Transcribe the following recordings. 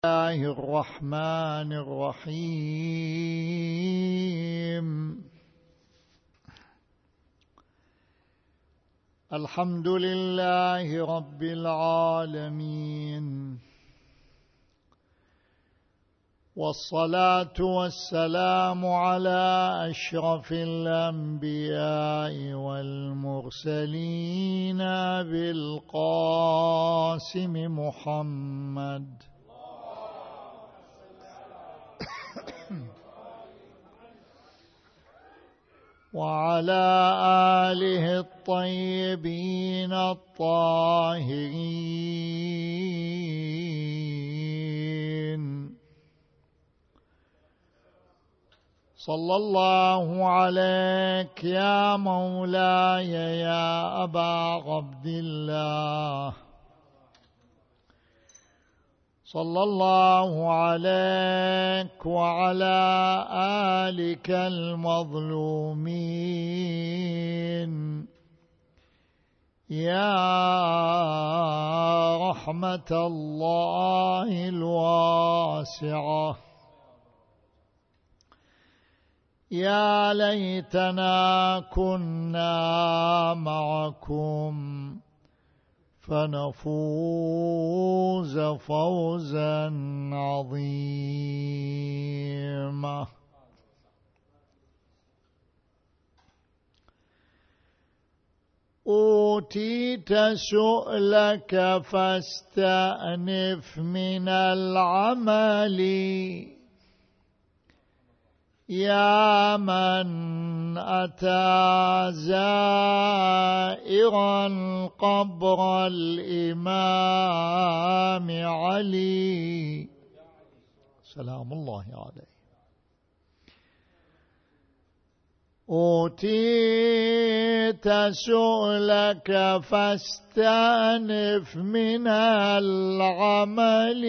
الله الرحمن الرحيم. الحمد لله رب العالمين، والصلاة والسلام على أشرف الأنبياء والمرسلين بالقاسم محمد وعلى آله الطيبين الطاهرين. صلى الله عليك يا مولاي يا أبا عبد الله، صلى الله عليك وعلى آلك المظلومين يا رحمة الله الواسعة. يا ليتنا كنا معكم فنفوز فوزا عظيما. أوتيت سؤلك فاستأنف من العمل يا من أتى زائرا قبر الإمام علي سلام الله عليه. أوتيت سؤلك فاستأنف من العمل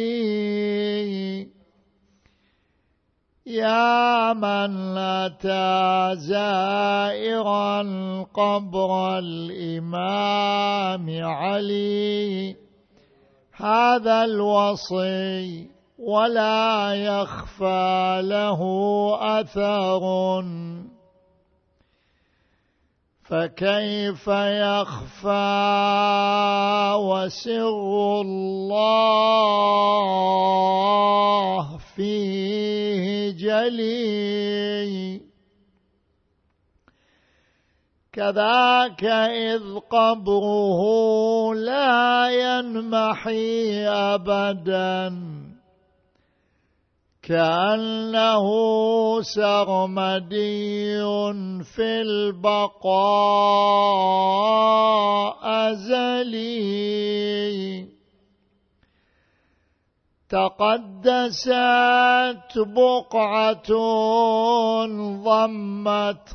يا من أتى زائرا قبر الإمام علي. هذا الوصي ولا يخفى له أثر، فكيف يخفى وسر الله فيه جلي. كذاك إذ قبره لا ينمحي أبدا، كأنه سرمدي في البقاء أزلي. تقدست بقعة ضمت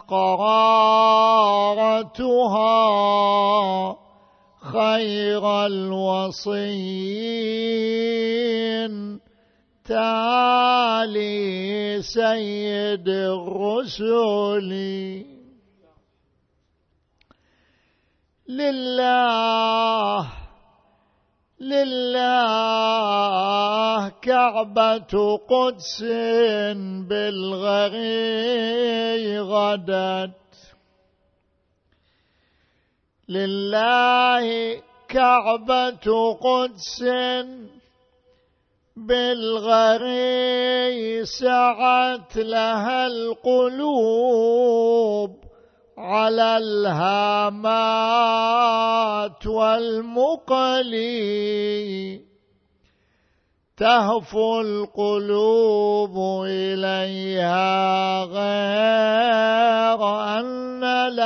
قرارتها خير الوصيين تعالي سيد الرسل. لله كعبة قدس بالغري غدت، لله كعبة قدس بالغري سعت لها القلوب على الهامات والمقلي. تهفو القلوب إليها غير أن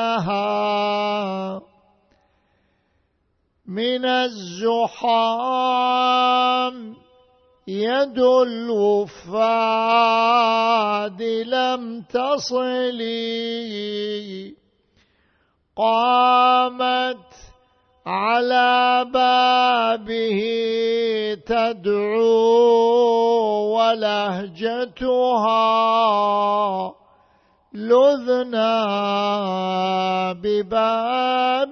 لها من الزحام يد الوفاد لم تصلي. قامت على بابه تدعو ولهجتها لذنا بباب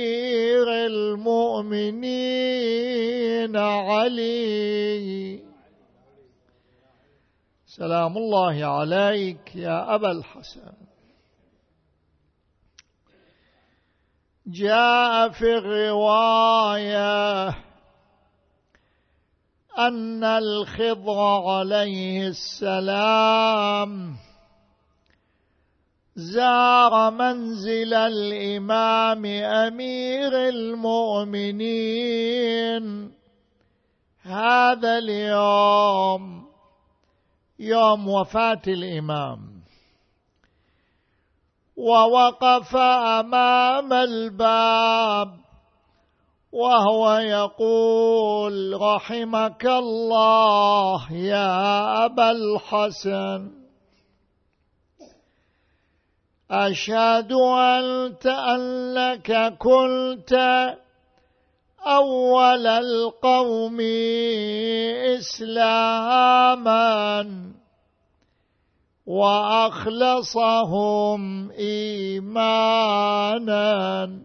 أمير المؤمنين علي سلام الله عليك يا أبا الحسن. جاء في الرواية أن الخضر عليه السلام زار منزل الإمام أمير المؤمنين هذا اليوم، يوم وفاة الإمام، ووقف أمام الباب وهو يقول: رحمك الله يا أبا الحسن، أشهد أنك كنت أول القوم إسلاما وأخلصهم إيمانا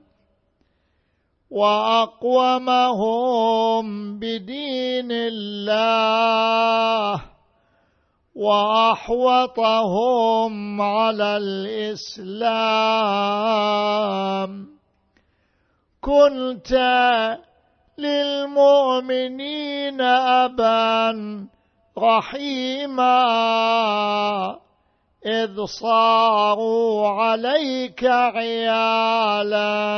وأقومهم بدين الله وأحوطهم على الإسلام. كنت للمؤمنين أبا رحيما إذ صاروا عليك عيالا،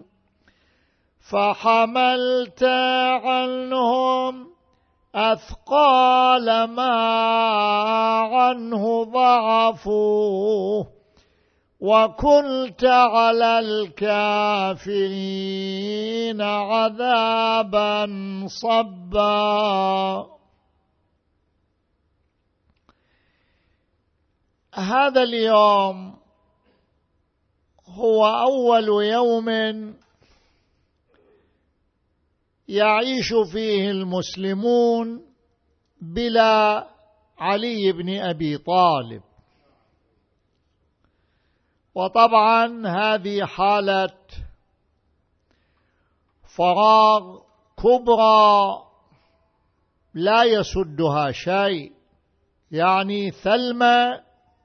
فحملت عنهم أثقال ما عنه ضعفوا، وكنت على الكافرين عذابا صبا. هذا اليوم هو أول يوم يعيش فيه المسلمون بلا علي بن أبي طالب، وطبعا هذه حالة فراغ كبرى لا يسدها شيء، يعني ثلمة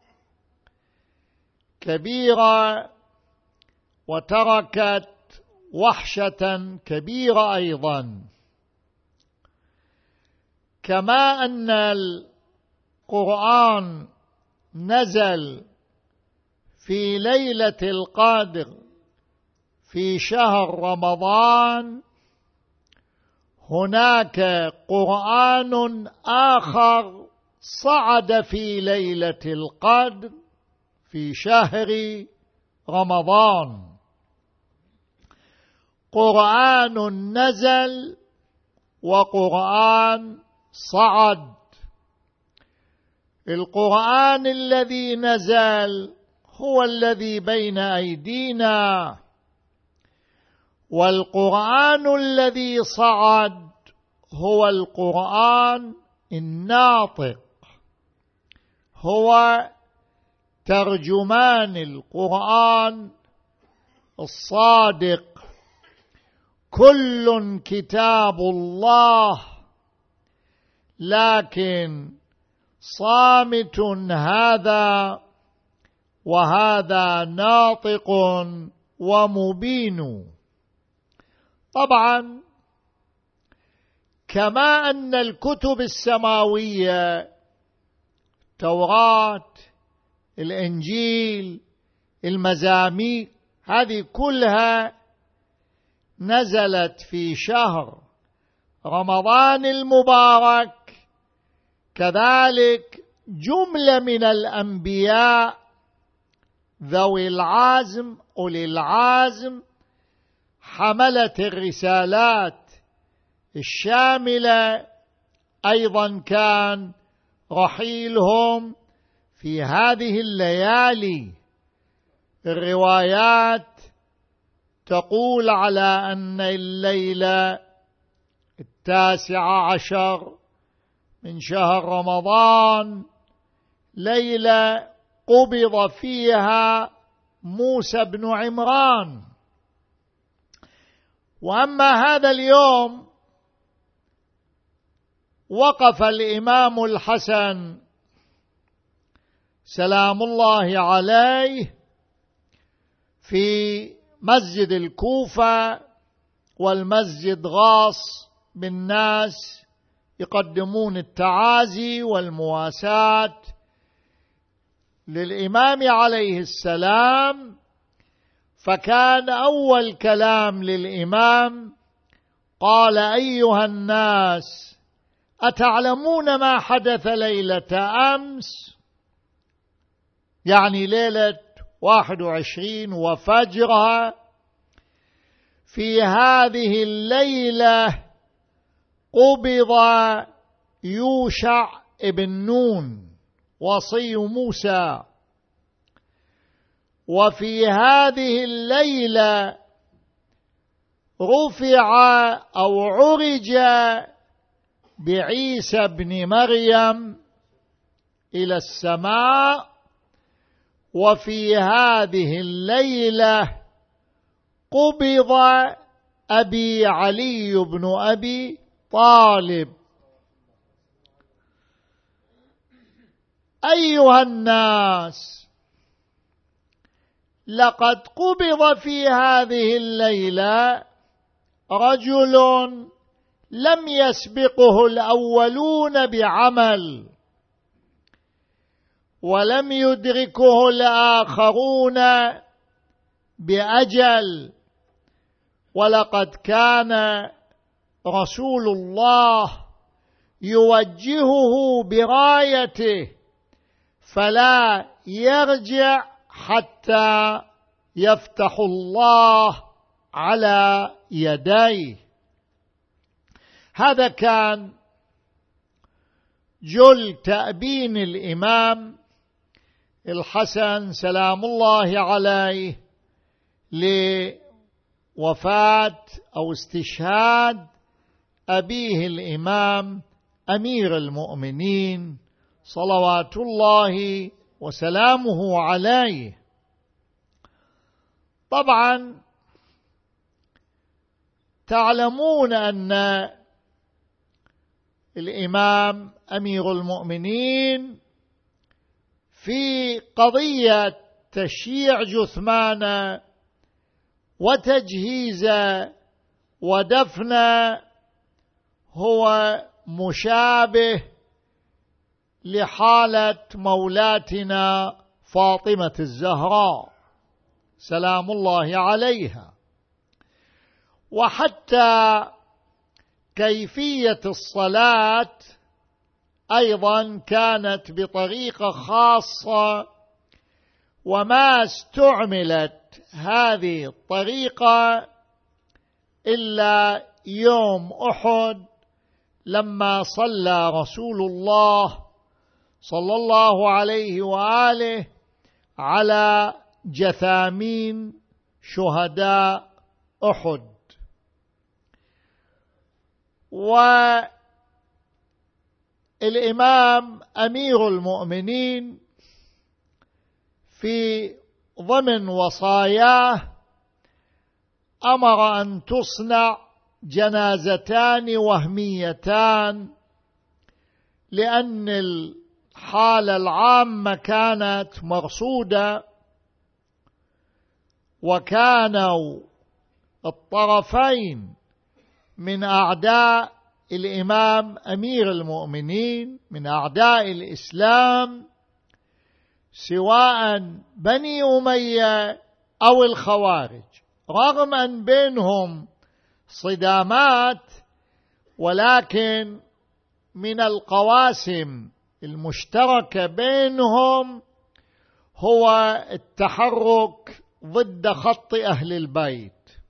كبيرة وتركت وحشة كبيرة أيضا. كما أن القرآن نزل في ليلة القدر في شهر رمضان، هناك قرآن آخر صعد في ليلة القدر في شهر رمضان، قرآن نزل وقرآن صعد. القرآن الذي نزل هو الذي بين أيدينا، والقرآن الذي صعد هو القرآن الناطق، هو ترجمان القرآن الصادق. كل كتاب الله، لكن صامت هذا وهذا ناطق ومبين. طبعا كما أن الكتب السماوية، التوراة، الإنجيل، المزامير، هذه كلها نزلت في شهر رمضان المبارك، كذلك جملة من الأنبياء ذوي العزم أولي العزم حملة الرسالات الشاملة أيضا كان رحيلهم في هذه الليالي. الروايات تقول على أن الليلة 19 من شهر رمضان ليلة قبض فيها موسى بن عمران. وأما هذا اليوم وقف الإمام الحسن سلام الله عليه في مسجد الكوفة، والمسجد غاص بالناس يقدمون التعازي والمواساة للإمام عليه السلام. فكان أول كلام للإمام قال: أيها الناس، أتعلمون ما حدث ليلة أمس؟ يعني ليلة 21 وفجرها. في هذه الليلة قبض يوشع ابن نون وصي موسى، وفي هذه الليلة رفع أو عرج بعيسى بن مريم إلى السماء، وفي هذه الليلة قبض أبي علي بن أبي طالب. أيها الناس، لقد قبض في هذه الليلة رجل لم يسبقه الأولون بعمل، ولم يدركه الآخرون بأجل، ولقد كان رسول الله يوجهه برايته فلا يرجع حتى يفتح الله على يديه. هذا كان جل تأبين الإمام الحسن سلام الله عليه لوفاة أو استشهاد أبيه الإمام أمير المؤمنين صلوات الله وسلامه عليه. طبعا تعلمون أن الإمام أمير المؤمنين في قضية تشييع جثمان وتجهيز ودفن هو مشابه لحالة مولاتنا فاطمة الزهراء سلام الله عليها. وحتى كيفية الصلاة أيضا كانت بطريقة خاصة، وما استعملت هذه الطريقة إلا يوم أحد، لما صلى رسول الله صلى الله عليه وآله على جثامين شهداء أحد. والإمام أمير المؤمنين في ضمن وصاياه أمر أن تصنع جنازتان وهميتان، لأن الحالة العامة كانت مرصودة، وكانوا الطرفين من أعداء الإمام أمير المؤمنين، من أعداء الإسلام، سواء بني أمية أو الخوارج، رغم أن بينهم صدامات، ولكن من القواسم المشتركة بينهم هو التحرك ضد خط أهل البيت.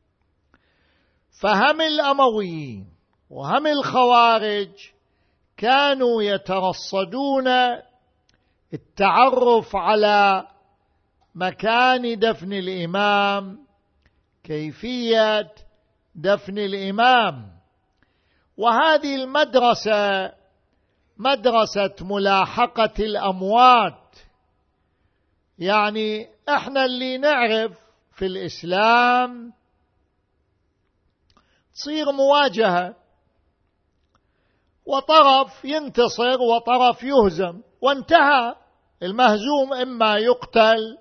فهم الأمويين وهم الخوارج كانوا يترصدون التعرف على مكان دفن الإمام، كيفية دفن الإمام. وهذه المدرسة مدرسة ملاحقة الأموات، يعني احنا اللي نعرف في الإسلام تصير مواجهة، وطرف ينتصر وطرف يهزم، وانتهى. المهزوم إما يقتل،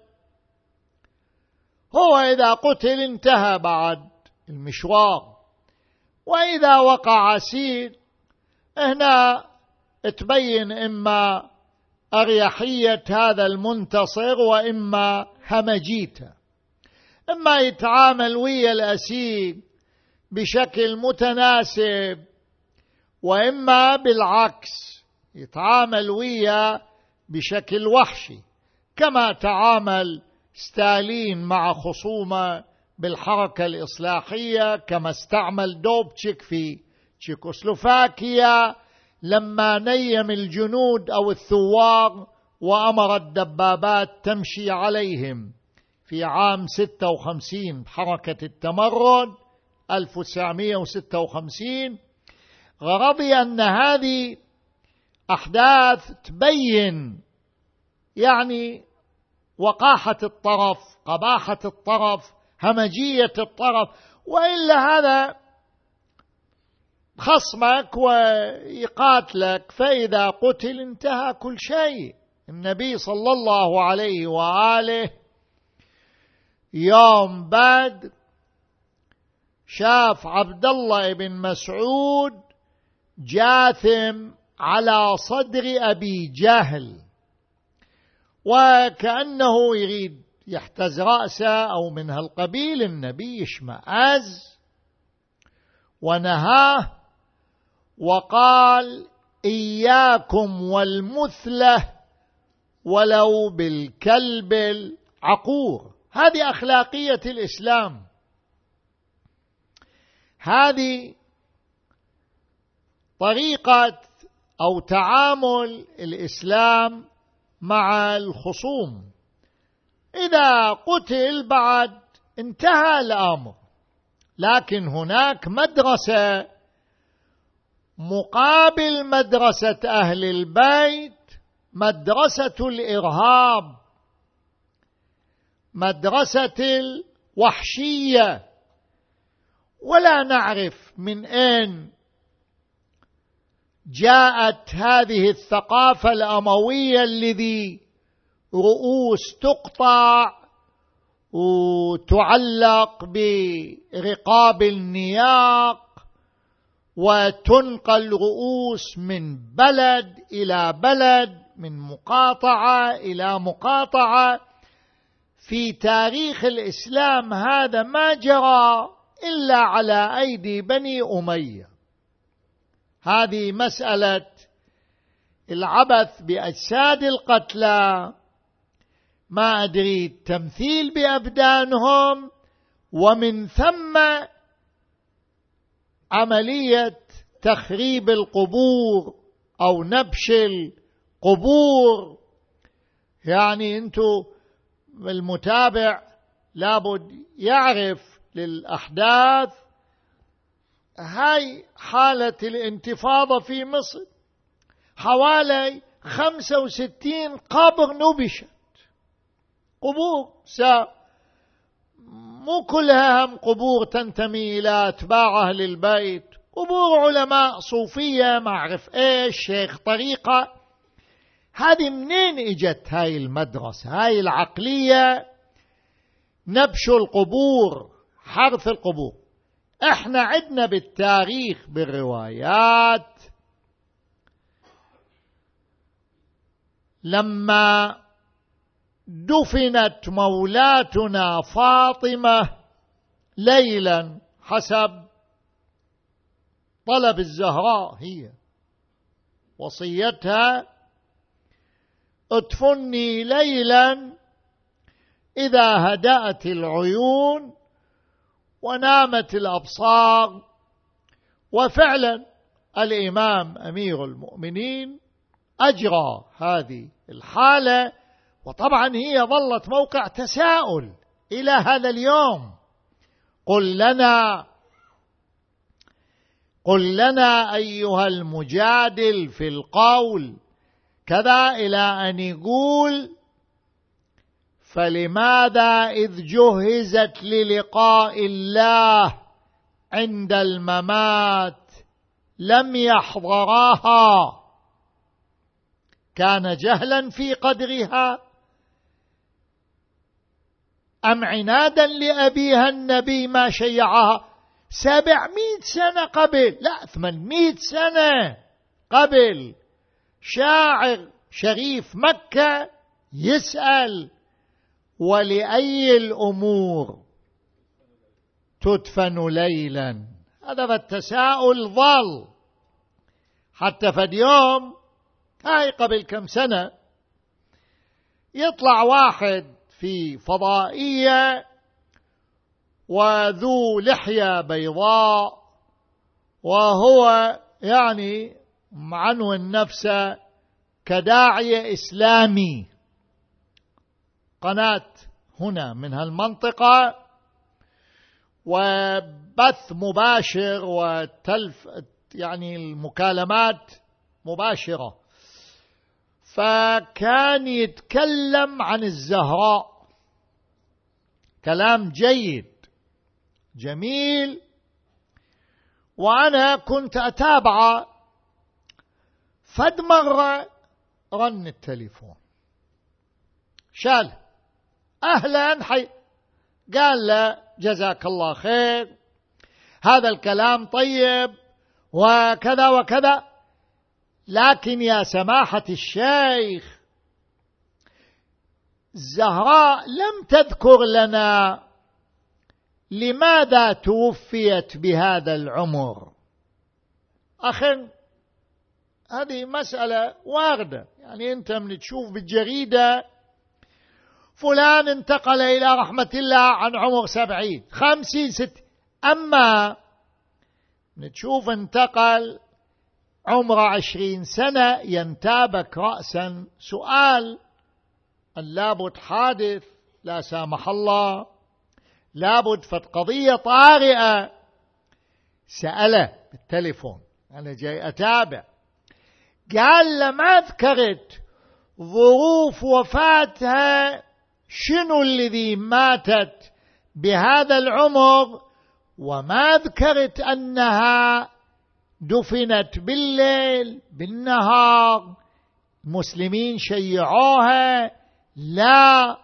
هو إذا قتل انتهى بعد المشوار، وإذا وقع أسير هنا تبين إما أريحية هذا المنتصر وإما همجيته، إما يتعامل ويا الأسير بشكل متناسب، وإما بالعكس يتعامل ويا بشكل وحشي، كما تعامل ستالين مع خصومه بالحركة الإصلاحية، كما استعمل دوبتشيك في تشيكوسلوفاكيا لما نيم الجنود أو الثوار وأمر الدبابات تمشي عليهم في عام 56 بحركة التمرد 1956. غرضي أن هذه أحداث تبين يعني وقاحة الطرف، قباحة الطرف، همجية الطرف، وإلا هذا خصمك ويقاتلك، فإذا قتل انتهى كل شيء. النبي صلى الله عليه وآله يوم بدر شاف عبد الله بن مسعود جاثم على صدر أبي جهل، وكأنه يريد يحتز رأسه أو من هالقبيل. النبي اشمأز ونهاه وقال: إياكم والمثلة ولو بالكلب العقور. هذه أخلاقية الإسلام، هذه طريقة أو تعامل الإسلام مع الخصوم. إذا قتل بعد انتهى الأمر، لكن هناك مدرسة مقابل مدرسة أهل البيت، مدرسة الإرهاب، مدرسة الوحشية. ولا نعرف من أين جاءت هذه الثقافة الأموية الذي رؤوس تقطع وتعلق برقاب النياق وتنقل رؤوس من بلد إلى بلد، من مقاطعة إلى مقاطعة. في تاريخ الإسلام هذا ما جرى إلا على أيدي بني أمية. هذه مسألة العبث بأجساد القتلى، ما أدري التمثيل بأبدانهم، ومن ثم عملية تخريب القبور أو نبش القبور. يعني أنتو المتابع لابد يعرف للأحداث. هاي حالة الانتفاضة في مصر، حوالي 65 قبر نبشت، قبور مو كلها هم قبور تنتمي إلى أتباع أهل البيت، قبور علماء صوفية ما أعرف إيش، شيخ طريقة. هذه منين إجت هاي المدرسة، هاي العقلية؟ نبش القبور، حرث القبور. احنا عدنا بالتاريخ بالروايات لما دفنت مولاتنا فاطمة ليلا حسب طلب الزهراء، هي وصيتها: ادفني ليلا إذا هدأت العيون ونامت الأبصار. وفعلا الإمام أمير المؤمنين أجرى هذه الحالة، وطبعا هي ظلت موقع تساؤل إلى هذا اليوم. قل لنا أيها المجادل في القول كذا، إلى أن يقول: فلماذا إذ جهزت للقاء الله عند الممات لم يحضراها؟ كان جهلا في قدرها أم عنادا لأبيها النبي ما شيعها 700 سنة قبل، لا 800 سنة قبل، شاعر شريف مكة يسأل: ولأي الأمور تدفن ليلا؟ هذا التساؤل ظل حتى فاليوم، هاي قبل كم سنة يطلع واحد في فضائية وذو لحية بيضاء وهو يعني معنون نفسه كداعية إسلامي، قناة هنا من هالمنطقة، وبث مباشر يعني المكالمات مباشرة، فكان يتكلم عن الزهراء كلام جيد جميل، وأنا كنت أتابعه. فد مرة رن التليفون، شال أهلا حي، قال له: جزاك الله خير، هذا الكلام طيب وكذا وكذا، لكن يا سماحة الشيخ الزهراء لم تذكر لنا لماذا توفيت بهذا العمر. أخي هذه مسألة واردة، يعني أنت من تشوف بالجريدة فلان انتقل إلى رحمة الله عن عمر 70 50 60، أما من تشوف انتقل عمر 20 سنة ينتابك رأسا سؤال: لابد حادث لا سامح الله، لابد فت قضية طارئة. سأله بالتليفون، أنا جاي أتابع، قال له: ما ذكرت ظروف وفاتها، شنو الذي ماتت بهذا العمر، وما ذكرت أنها دفنت بالليل بالنهار، المسلمين شيعوها، لا.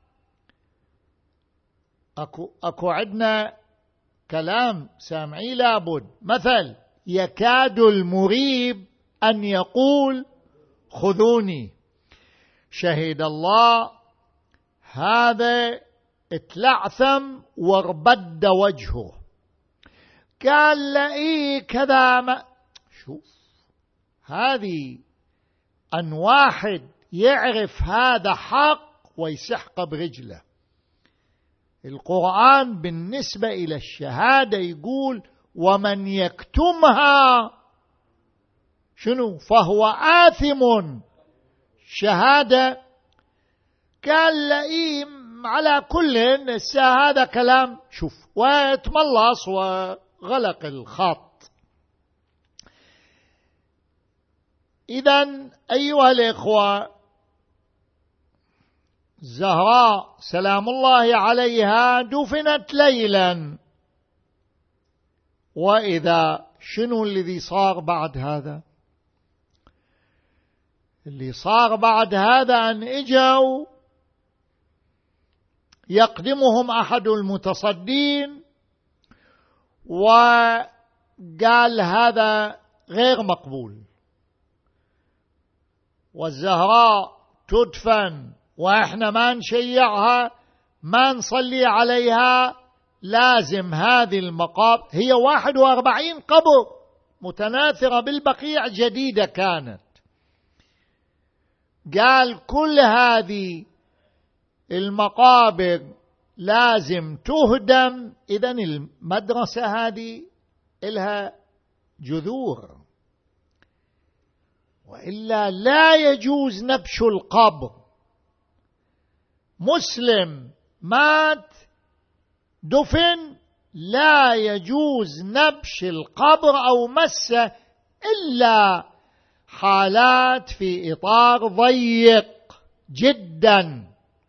أكو عندنا كلام سامعي لابد، مثل: يكاد المريب أن يقول خذوني. شهد الله هذا اتلعثم واربد وجهه، قال له: إيه كذا ما. شوف هذه أن واحد يعرف هذا حق ويسحق برجله. القرآن بالنسبة إلى الشهادة يقول: ومن يكتمها شنو فهو آثم. شهادة قال لئيم على كل هذا كلام، شوف، وتملص وغلق الخط. إذن أيها الإخوة، الزهراء سلام الله عليها دفنت ليلا، وإذا شنو الذي صار بعد هذا؟ اللي صار بعد هذا أن إجوا يقدمهم أحد المتصدين وقال هذا غير مقبول، والزهراء تدفن وإحنا ما نشيعها، ما نصلي عليها، لازم هذه المقابر. هي 41 قبر متناثرة بالبقيع جديدة كانت، قال كل هذه المقابر لازم تهدم. إذن المدرسة هذه إلها جذور، وإلا لا يجوز نبش القبر. مسلم مات دفن لا يجوز نبش القبر أو مسه إلا حالات في إطار ضيق جدا،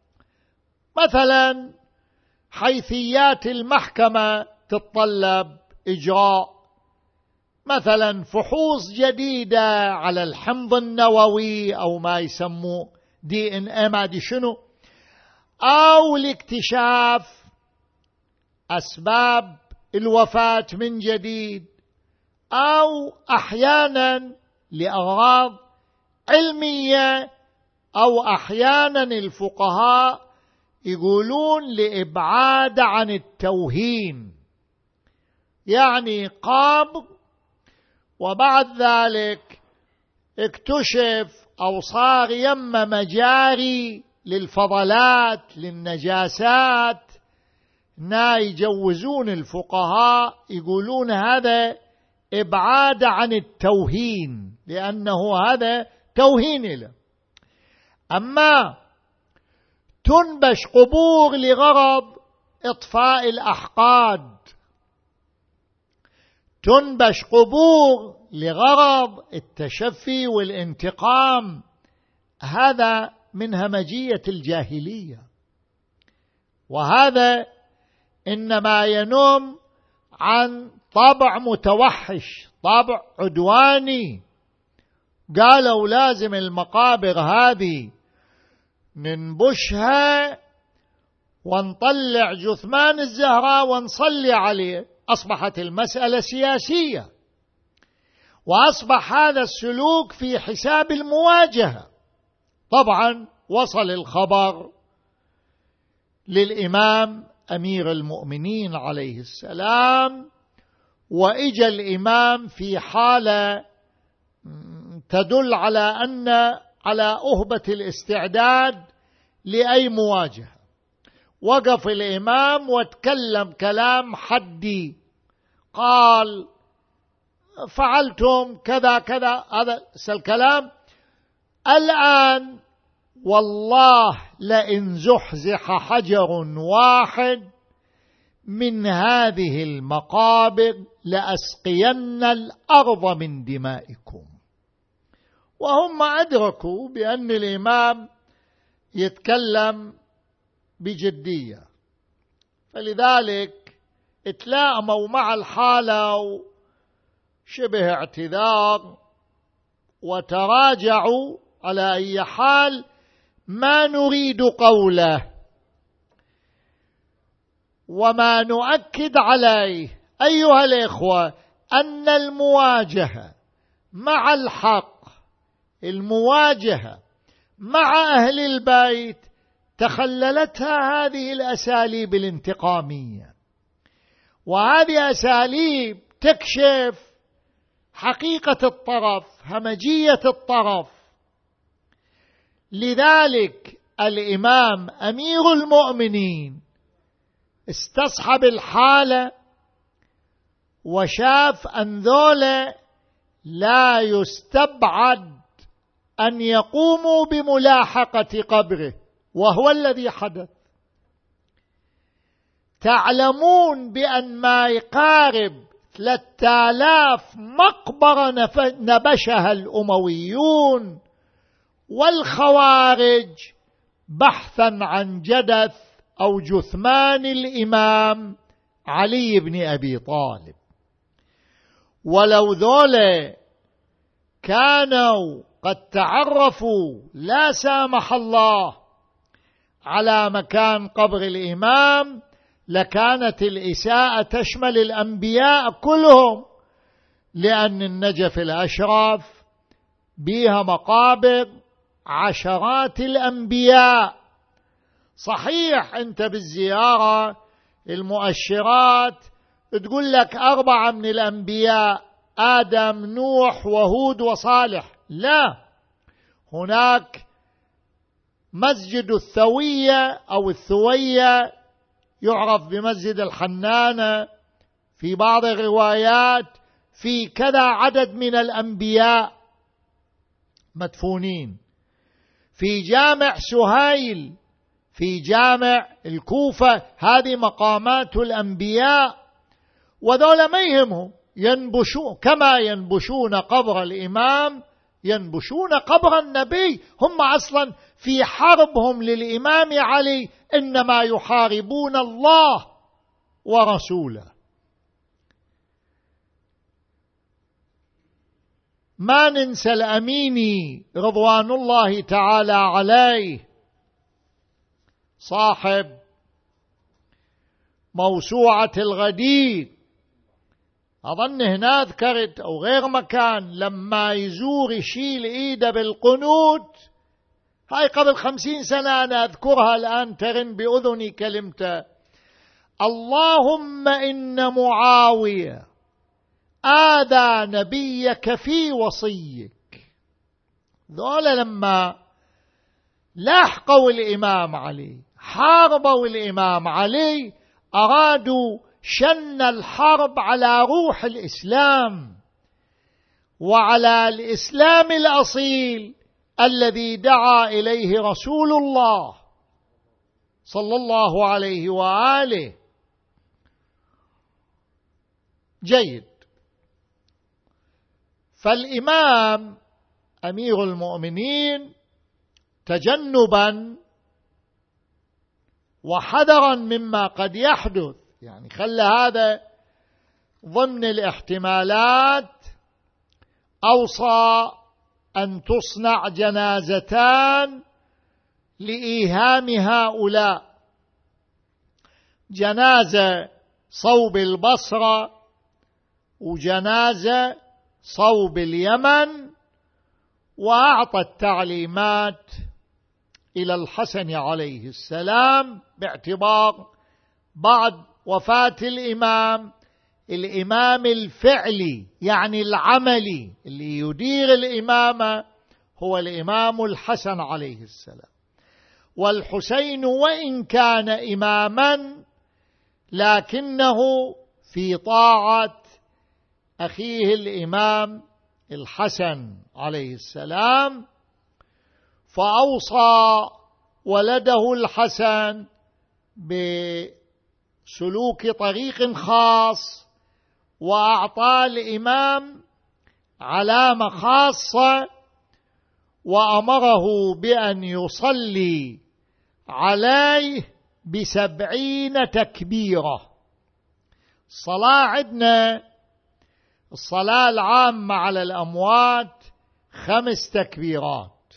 مثلا حيثيات المحكمة تتطلب إجراء مثلا فحوص جديدة على الحمض النووي أو ما يسموه DNA ما دي شنو، أو لاكتشاف أسباب الوفاة من جديد، أو أحيانا لأغراض علمية، أو أحيانا الفقهاء يقولون لإبعاد عن التوهين، يعني قبض وبعد ذلك اكتشف أو صار يم مجاري للفضلات للنجاسات، نا يجوزون الفقهاء يقولون هذا إبعاد عن التوهين، لأنه هذا توهين له. أما تنبش قبور لغرض إطفاء الأحقاد، تنبش قبور لغرض التشفي والانتقام، هذا من همجية الجاهلية، وهذا إنما ينم عن طبع متوحش، طبع عدواني. قالوا لازم المقابر هذه ننبشها ونطلع جثمان الزهراء ونصلي عليه، أصبحت المسألة سياسية، وأصبح هذا السلوك في حساب المواجهة. طبعا وصل الخبر للإمام أمير المؤمنين عليه السلام، وإجى الإمام في حالة تدل على أن على أهبة الاستعداد لأي مواجهة. وقف الإمام وتكلم كلام حدي، قال فعلتم كذا كذا، هذا الكلام. الآن والله لئن زحزح حجر واحد من هذه المقابر لأسقين الأرض من دمائكم. وهم أدركوا بأن الإمام يتكلم بجدية، فلذلك اتلائموا مع الحالة شبه اعتذار وتراجعوا. على أي حال ما نريد قوله وما نؤكد عليه أيها الإخوة أن المواجهة مع الحق، المواجهة مع أهل البيت تخللتها هذه الأساليب الانتقامية، وهذه أساليب تكشف حقيقة الطرف، همجية الطرف. لذلك الإمام أمير المؤمنين استصحب الحالة وشاف أن ذولا لا يستبعد أن يقوموا بملاحقة قبره، وهو الذي حدث. تعلمون بأن ما يقارب 3000 مقبرة نبشها الأمويون والخوارج بحثا عن جدث أو جثمان الإمام علي بن أبي طالب. ولو ذولا كانوا قد تعرفوا لا سامح الله على مكان قبر الإمام لكانت الإساءة تشمل الأنبياء كلهم، لأن النجف الأشرف بها مقابر عشرات الأنبياء. صحيح أنت بالزيارة المؤشرات تقول لك 4 من الأنبياء، آدم نوح وهود وصالح، لا، هناك مسجد الثوية أو الثوية يعرف بمسجد الحنانة في بعض الروايات، في كذا عدد من الأنبياء مدفونين. في جامع سهيل، في جامع الكوفة، هذه مقامات الأنبياء. وذولا ما يهمهم، ينبشون كما ينبشون قبر الإمام ينبشون قبر النبي. هم أصلا في حربهم للإمام علي إنما يحاربون الله ورسوله. ما ننسى الأميني رضوان الله تعالى عليه، صاحب موسوعة الغدير، أظن هنا ذكرت أو غير مكان، لما يزور يشيل إيده بالقنوت، هاي قبل 50 سنة أنا أذكرها الآن ترن بأذني كلمته: اللهم إن معاوية آذى نبيك في وصيك. ذولا لما لاحقوا الإمام علي، حاربوا الإمام علي، أرادوا شن الحرب على روح الإسلام وعلى الإسلام الأصيل الذي دعا إليه رسول الله صلى الله عليه وآله. جيد. فالإمام أمير المؤمنين تجنبا وحذرا مما قد يحدث، يعني خلى هذا ضمن الاحتمالات، أوصى أن تصنع جنازتان لإيهام هؤلاء: جنازة صوب البصرة وجنازة صوب اليمن، وأعطى التعليمات إلى الحسن عليه السلام باعتبار بعد وفاة الإمام الفعلي يعني العملي اللي يدير الإمامة هو الإمام الحسن عليه السلام. والحسين وإن كان إماما لكنه في طاعة أخيه الإمام الحسن عليه السلام، فأوصى ولده الحسن بسلوك طريق خاص، وأعطى الإمام علامة خاصة، وأمره بأن يصلي عليه ب70 تكبيرة. الصلاة عندنا الصلاة العامة على الأموات 5 تكبيرات،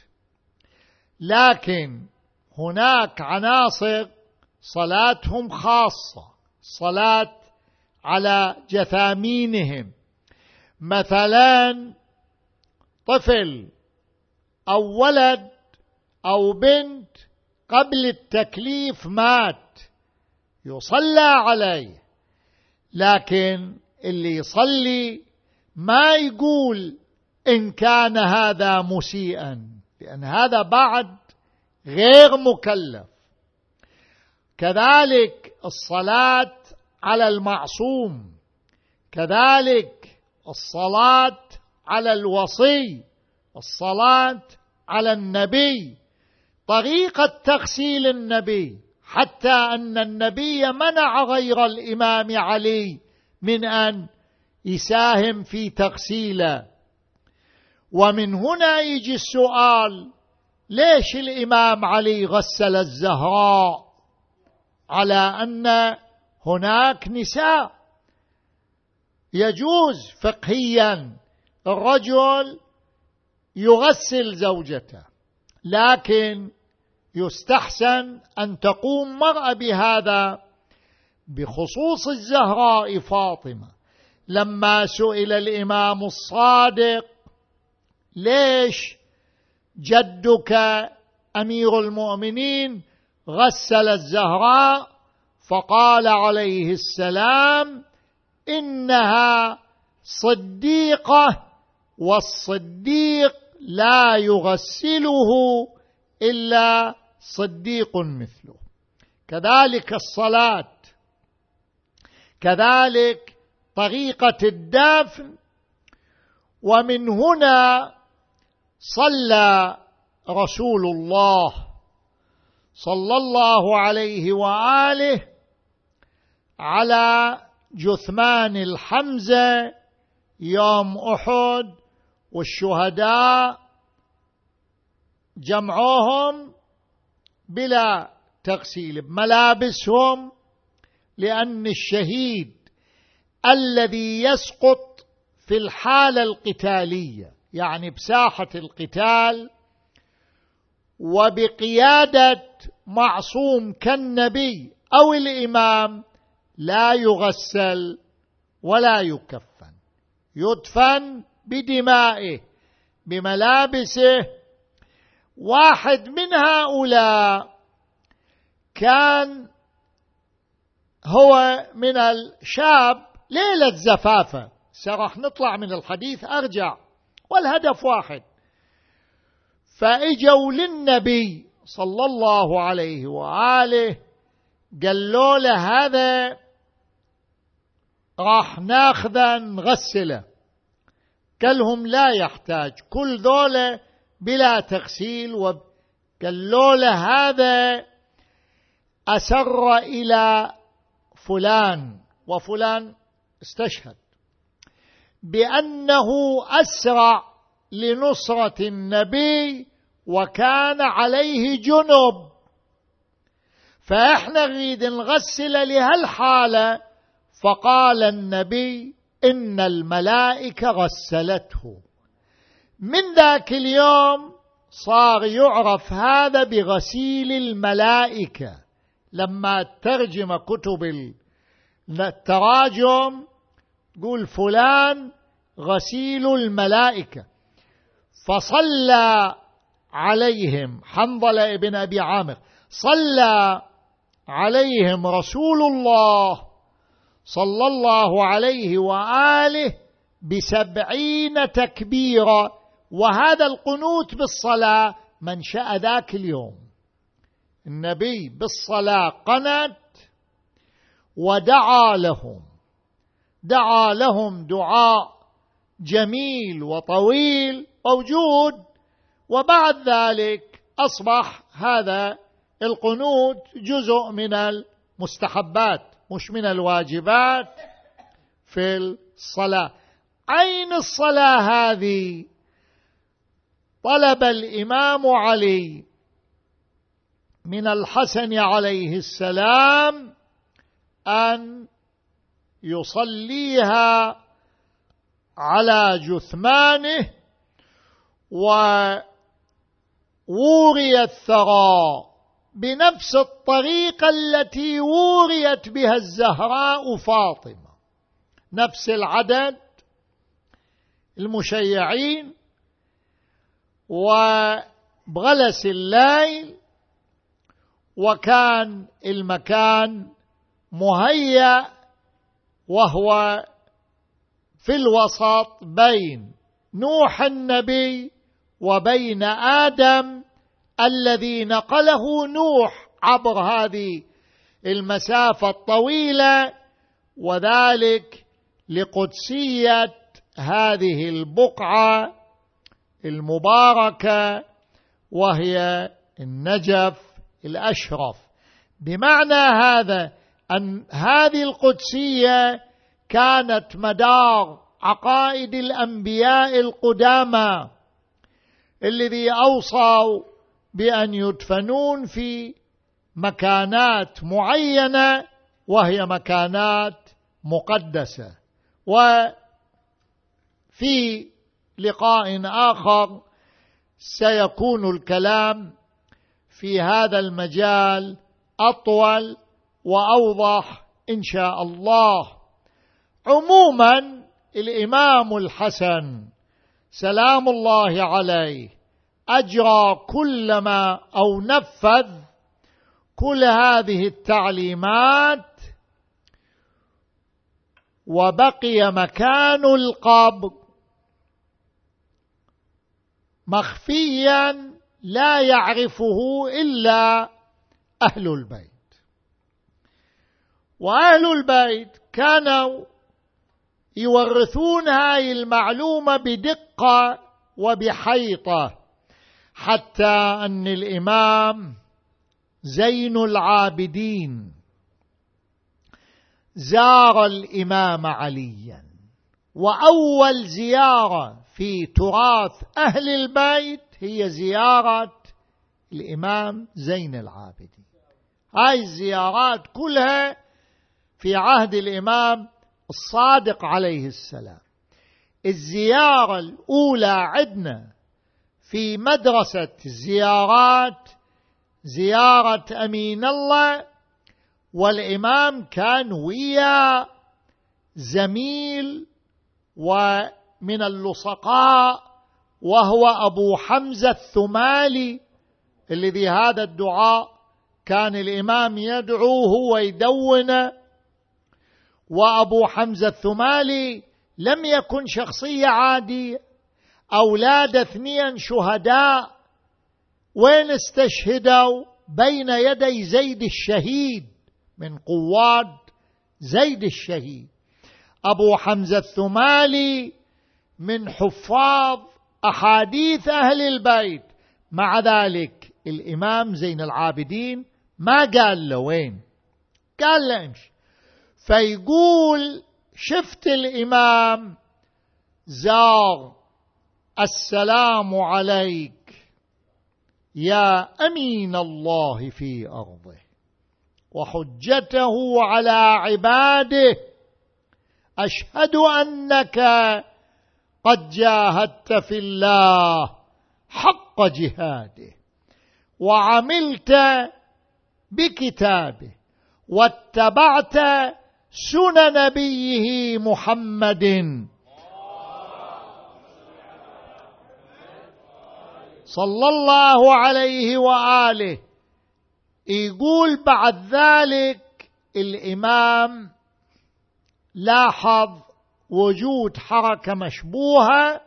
لكن هناك عناصر صلاتهم خاصة، صلاة على جثامينهم، مثلا طفل أو ولد أو بنت قبل التكليف مات يصلى عليه، لكن اللي يصلي ما يقول إن كان هذا مسيئا، لأن هذا بعد غير مكلف. كذلك الصلاة على المعصوم، كذلك الصلاة على الوصي، الصلاة على النبي، طريقة تغسيل النبي، حتى أن النبي منع غير الإمام علي من أن يساهم في تغسيله. ومن هنا يجي السؤال: ليش الإمام علي غسل الزهراء على أن هناك نساء؟ يجوز فقهيا الرجل يغسل زوجته، لكن يستحسن أن تقوم مرأة بهذا، بخصوص الزهراء فاطمة لما سئل الإمام الصادق: ليش جدك أمير المؤمنين غسل الزهراء؟ فقال عليه السلام: إنها صديقة، والصديق لا يغسله إلا صديق مثله. كذلك الصلاة، كذلك طريقة الدفن. ومن هنا صلى رسول الله صلى الله عليه وآله على جثمان الحمزة يوم أحد، والشهداء جمعوهم بلا تغسيل بملابسهم، لأن الشهيد الذي يسقط في الحالة القتالية يعني بساحة القتال وبقيادة معصوم كالنبي أو الإمام لا يغسل ولا يكفن، يدفن بدمائه بملابسه. واحد من هؤلاء كان هو من الشاب ليلة زفافة، سرح نطلع من الحديث أرجع والهدف واحد. فإجوا للنبي صلى الله عليه وآله قالوا له هذا راح ناخذه نغسله، قال لهم لا يحتاج، كل ذولا بلا تغسيل. قالوا له هذا أسر إلى فلان وفلان استشهد بأنه أسرع لنصرة النبي وكان عليه جنب، فإحنا نريد نغسل لهالحالة. فقال النبي إن الملائكة غسلته. من ذاك اليوم صار يعرف هذا بغسيل الملائكة. لما ترجم كتب التراجم قول فلان غسيل الملائكة. فصلى عليهم حنظلة ابن أبي عامر، صلى عليهم رسول الله صلى الله عليه وآله ب70 تكبيرة. وهذا القنوت بالصلاة منشأ ذاك اليوم. النبي بالصلاة قنت ودعا لهم، دعا لهم دعاء جميل وطويل موجود. وبعد ذلك أصبح هذا القنوت جزء من المستحبات مش من الواجبات في الصلاة. عين الصلاة هذه طلب الإمام علي من الحسن عليه السلام أن يصليها على جثمانه، ووري الثرى بنفس الطريقة التي وريت بها الزهراء فاطمة، نفس العدد المشيعين وبغلس الليل، وكان المكان مهيأ وهو في الوسط بين نوح النبي وبين آدم الذي نقله نوح عبر هذه المسافة الطويلة، وذلك لقدسية هذه البقعة المباركة وهي النجف الأشرف. بمعنى هذا أن هذه القدسية كانت مدار عقائد الأنبياء القدامى الذي أوصوا بأن يدفنون في مكانات معينة وهي مكانات مقدسة. وفي لقاء آخر سيكون الكلام في هذا المجال أطول وأوضح إن شاء الله. عموما الإمام الحسن سلام الله عليه أجرى كل ما أو نفذ كل هذه التعليمات، وبقي مكان القبر مخفيا لا يعرفه إلا أهل البيت. وأهل البيت كانوا يورثون هذه المعلومة بدقة وبحيطة، حتى أن الإمام زين العابدين زار الإمام عليا، وأول زيارة في تراث أهل البيت هي زيارة الإمام زين العابدين. هاي الزيارات كلها في عهد الإمام الصادق عليه السلام. الزيارة الأولى عندنا في مدرسة الزيارات زيارة أمين الله، والإمام كان ويا زميل ومن اللصقاء وهو أبو حمزة الثمالي، الذي هذا الدعاء كان الإمام يدعوه ويدونه. وأبو حمزة الثمالي لم يكن شخصية عادية، أولاد 2 شهداء وين استشهدوا؟ بين يدي زيد الشهيد، من قواد زيد الشهيد. أبو حمزة الثمالي من حفاظ أحاديث أهل البيت، مع ذلك الإمام زين العابدين ما قال له وين، قال له امشي. فيقول شفت الإمام زار، السلام عليك يا أمين الله في أرضه وحجته على عباده، أشهد أنك قد جاهدت في الله حق جهاده وعملت بكتابه واتبعت سنن نبيه محمد صلى الله عليه وآله. يقول بعد ذلك الإمام لاحظ وجود حركة مشبوهة،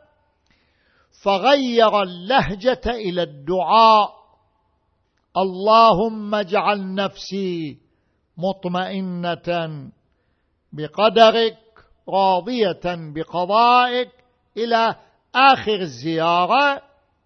فغير اللهجة إلى الدعاء: اللهم اجعل نفسي مطمئنة بقدرك راضية بقضائك، إلى آخر الزيارة.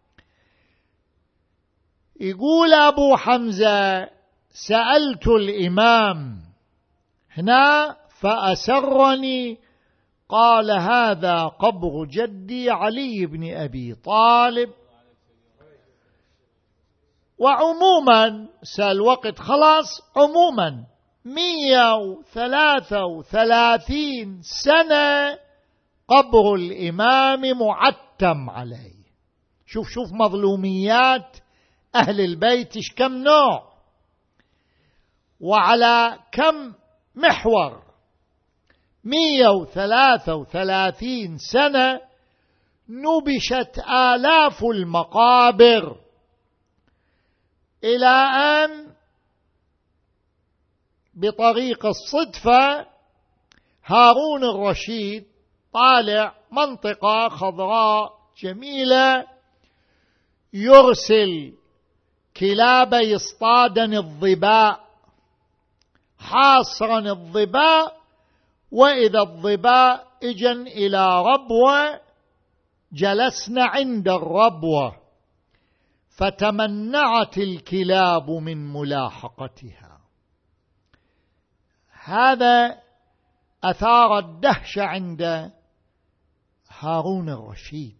يقول أبو حمزة: سألت الإمام هنا فأسرني، قال هذا قبر جدي علي بن أبي طالب. وعموما سالوقت خلاص، عموما 133 سنة قبر الإمام معتم عليه. شوف مظلوميات أهل البيت إيش كم نوع وعلى كم محور. 133 سنة نبشت آلاف المقابر، إلى أن بطريق الصدفة هارون الرشيد طالع منطقة خضراء جميلة، يرسل كلاب يصطادن الظباء، حاصرا الظباء، وإذا الظباء اجن إلى ربوة، جلسنا عند الربوة، فتمنعت الكلاب من ملاحقتها. هذا أثار الدهشة عند هارون الرشيد.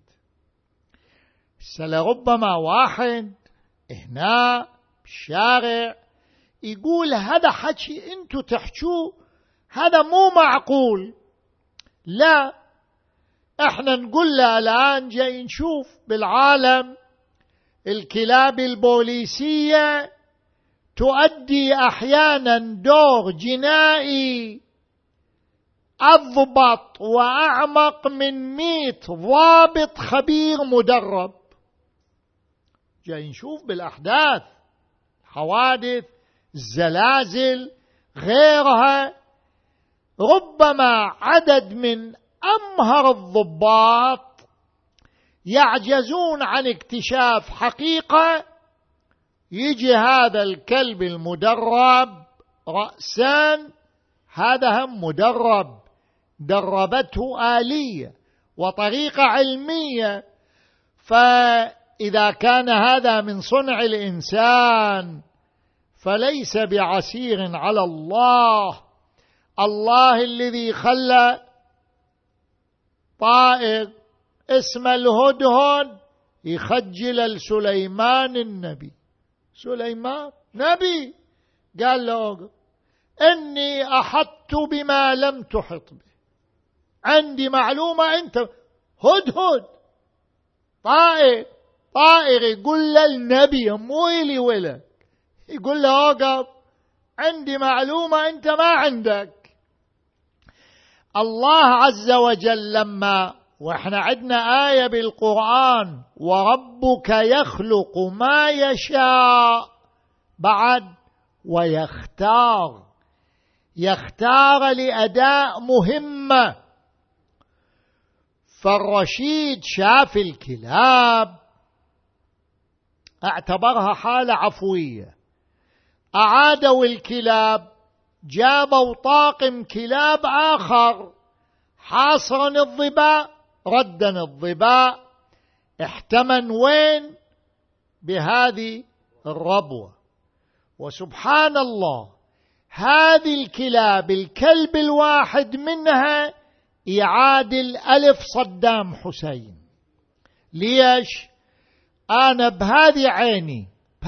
لربما واحد هنا بالشارع يقول هذا حكي انتو تحكوه، هذا مو معقول. لا، احنا نقول له الآن جاي نشوف بالعالم الكلاب البوليسية تؤدي أحيانا دور جنائي أضبط وأعمق من 100 ضابط خبير مدرب. جاي نشوف بالأحداث، حوادث، الزلازل، غيرها. ربما عدد من أمهر الضباط يعجزون عن اكتشاف حقيقة، يجي هذا الكلب المدرب رأسان، هذا هم مدرب، دربته آلية وطريقة علمية. فإذا كان هذا من صنع الإنسان فليس بعسير على الله. الله الذي خلى طائر اسمه الهدهد يخجل لسليمان النبي، سليمان نبي، قال له إني أحطت بما لم تحط به، عندي معلومة أنت هدهد طائر يقول للنبي مو إلي ولك، يقول له أوقف عندي معلومة أنت ما عندك. الله عز وجل لما، وإحنا عندنا آية بالقرآن وربك يخلق ما يشاء، بعد ويختار، يختار لأداء مهمة. فالرشيد شاف الكلاب اعتبرها حالة عفوية، أعادوا الكلاب، جابوا طاقم كلاب آخر حاصرا الظباء، ردن الظباء، احتمن وين بهذه الربوة. وسبحان الله هذه الكلاب الكلب الواحد منها يعادل 1000 صدام حسين. ليش؟ أنا بهذه عيني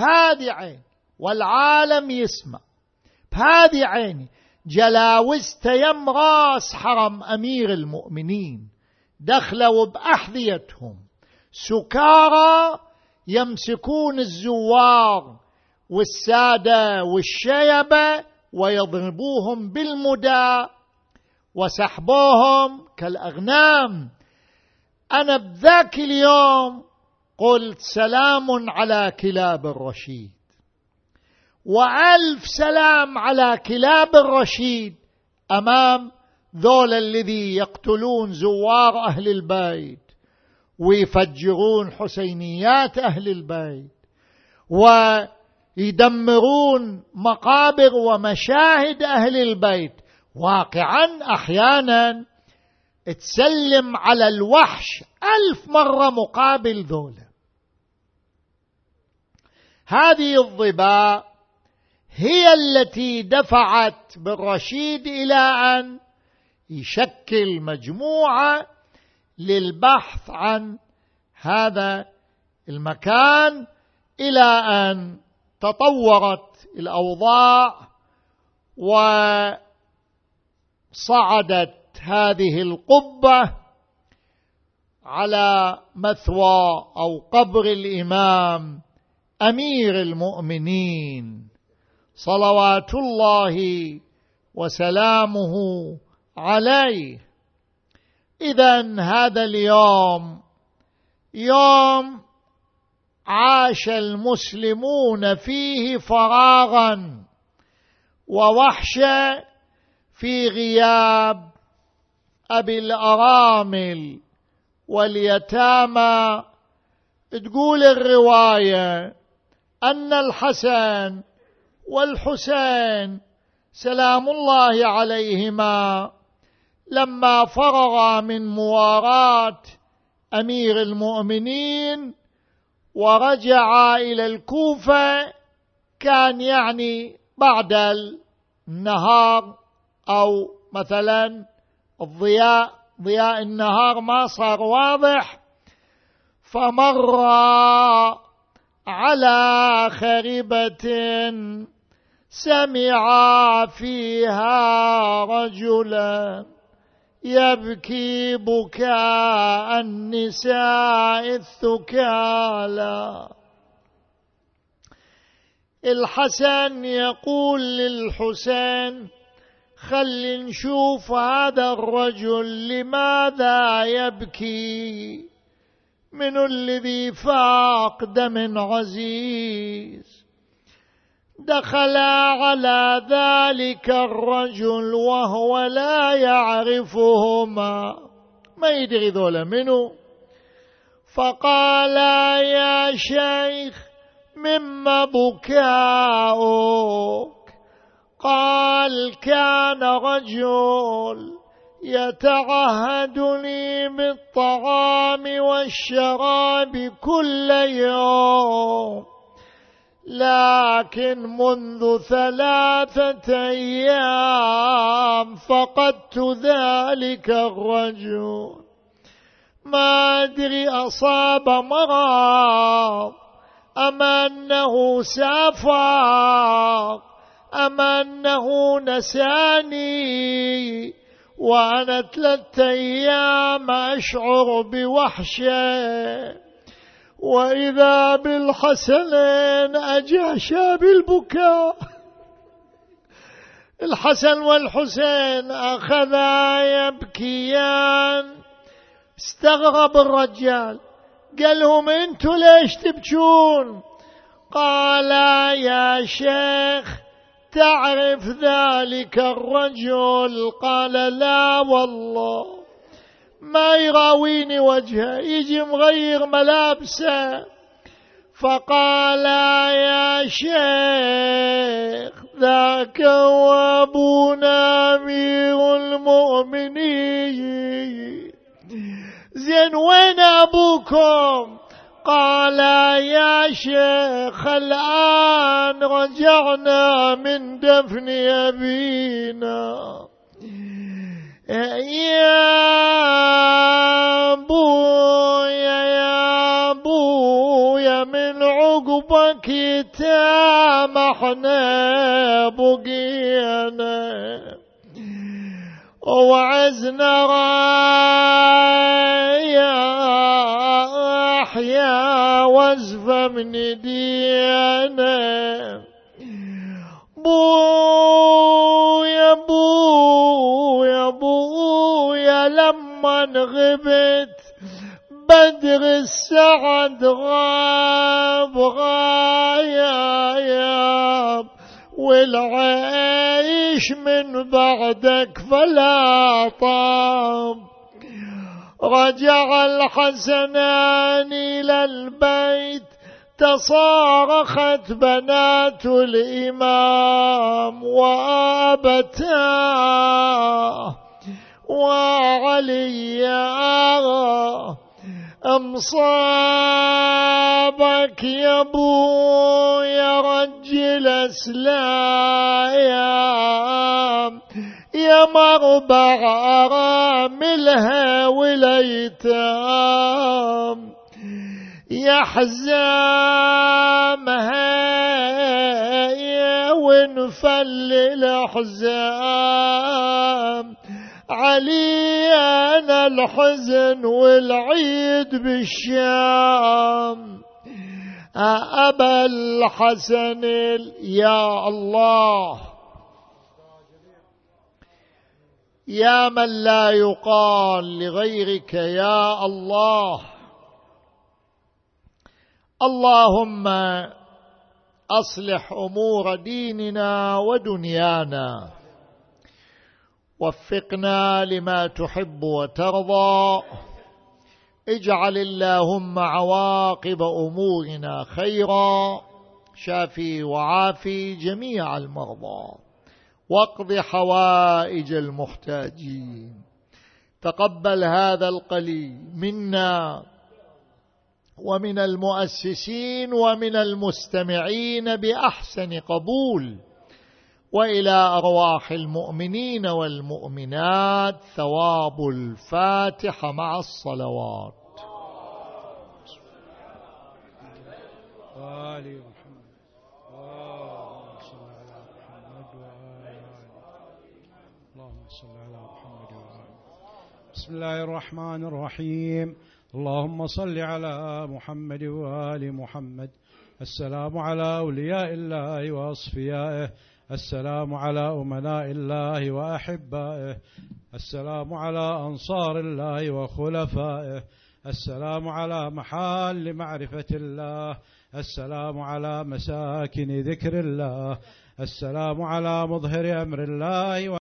والعالم يسمع، بهذه عيني جلاوزت يم راس حرم أمير المؤمنين، دخلوا بأحذيتهم سكارى يمسكون الزوار والسادة والشيبة ويضربوهم بالمدى وسحبوهم كالأغنام. أنا بذاك اليوم قلت سلام على كلاب الرشيد، و1000 سلام على كلاب الرشيد أمام ذول الذي يقتلون زوار أهل البيت ويفجرون حسينيات أهل البيت ويدمرون مقابر ومشاهد أهل البيت. واقعا أحيانا تسلم على الوحش 1000 مرة مقابل ذولا. هذه الظباء هي التي دفعت بالرشيد إلى أن يشكل مجموعة للبحث عن هذا المكان، إلى أن تطورت الأوضاع وصعدت هذه القبة على مثوى أو قبر الإمام أمير المؤمنين صلوات الله وسلامه عليه. إذن هذا اليوم يوم عاش المسلمون فيه فراغا ووحشة في غياب أبي الأرامل واليتامى. تقول الرواية أن الحسن والحسين سلام الله عليهما لما فرغا من مواراة أمير المؤمنين ورجعا إلى الكوفة، كان يعني بعد النهار أو مثلا ضياء النهار ما صار واضح، فمر على خربة سمع فيها رجلا يبكي بكاء النساء الثكالى. الحسن يقول للحسين خل نشوف هذا الرجل لماذا يبكي، من الذي فاقد من عزيز. دخل على ذلك الرجل وهو لا يعرفهما، ما يدري ذولا منه، فقال يا شيخ مما بكاؤك؟ قال كان رجل يتعهدني بالطعام والشراب كل يوم، لكن منذ 3 أيام فقدت ذلك الرجل، ما أدري أصاب مرض أم أنه سافر أم أنه نساني، وأنا 3 أيام أشعر بوحشة، وإذا بالحسنين أجاشا بالبكاء. الحسن والحسين أخذا يبكيان. استغرب الرجال، قال لهم انتوا ليش تبكون؟ قال يا شيخ تعرف ذلك الرجل؟ قال لا والله، ما يراويني وجهه، يجي مغير ملابسه. فقال يا شيخ ذاك وابونا أمير المؤمنين. زين وين أبوكم؟ قال يا شيخ الآن رجعنا من دفن أبينا. يا أبويا من عقبك تامحنا بقينا، وعزنا رايا وزفة من دينا. بويا لما غبت بدر السعد غاب غايب، والعيش من بعدك فلا طاب. رجع الحسنان إلى البيت، تصارخت بنات الإمام وأبتاه وعليا أمصابك يا أبويا رجل أسلايام، يا مربع أراملها والأيتام، يا حزامها يا ونفل الأحزام، علينا الحزن والعيد بالشام. أبا الحسن يا الله، يا من لا يقال لغيرك يا الله. اللهم أصلح أمور ديننا ودنيانا، وفقنا لما تحب وترضى، اجعل اللهم عواقب أمورنا خيرا، شافي وعافي جميع المرضى، واقض حوائج المحتاجين. تقبل هذا القليل منا ومن المؤسسين ومن المستمعين بأحسن قبول، وإلى أرواح المؤمنين والمؤمنات ثواب الفاتحة مع الصلوات. بسم الله الرحمن الرحيم. اللهم صل على محمد وآل محمد. السلام على أولياء الله وأصفيائه، السلام على أمناء الله وأحبائه، السلام على أنصار الله وخلفائه، السلام على محال معرفة الله، السلام على مساكن ذكر الله، السلام على مظهر أمر الله